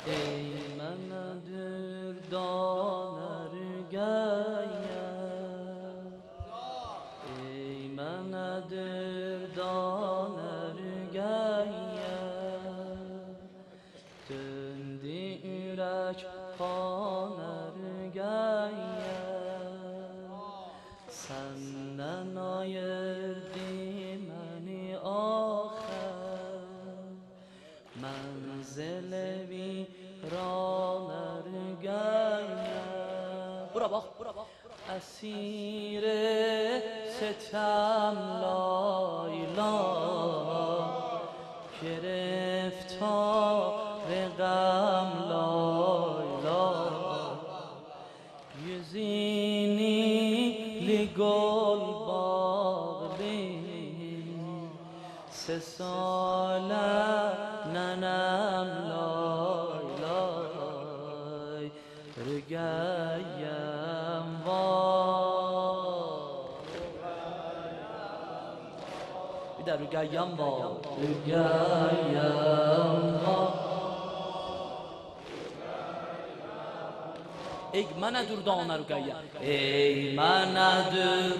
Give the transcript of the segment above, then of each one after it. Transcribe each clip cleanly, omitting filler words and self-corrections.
ای من دردانر گیم، ای من دردانر گیم، دندی ürək xanər gəyəm, səndən ayırdı məni axər, mənzil viranər gəyəm. Bura bax, əsir ستم لایلا، گرفتار غم لایلا، yüzini gül bağlı، سه ساله ننم لای لای، رگیم بیدر رگیم ای من دردانر گیم، ای من دردانر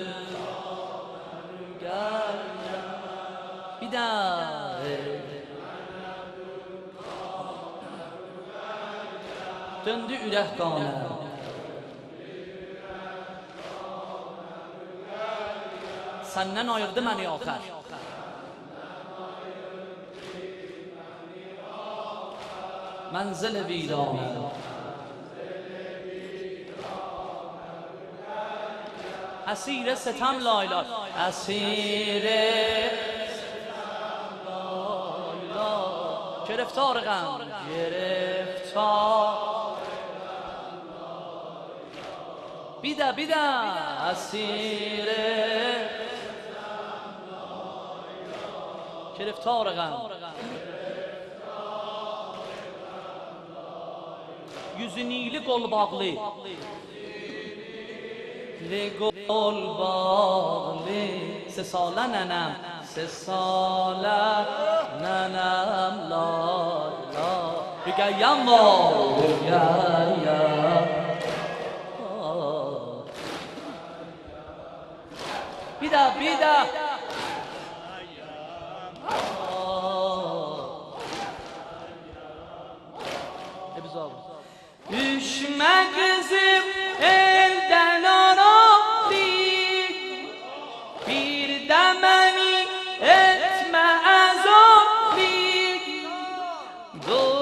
گیم، بیدر döndü ürək qanəm، səndən ayırdı məni axər, mənzil viranə، اسیر ستم لای لای، اسیر ستم لای لای، گرفتار غم، گرفتار بیده بیده، اسیر گرفتار غم، yüzü nili qol bağlı، گل باغلی، سه ساله ننم، سه ساله ننم لای لای، بگیم بگیم بیده بیده düşme kızım elden aradık, bir de beni etme azablık.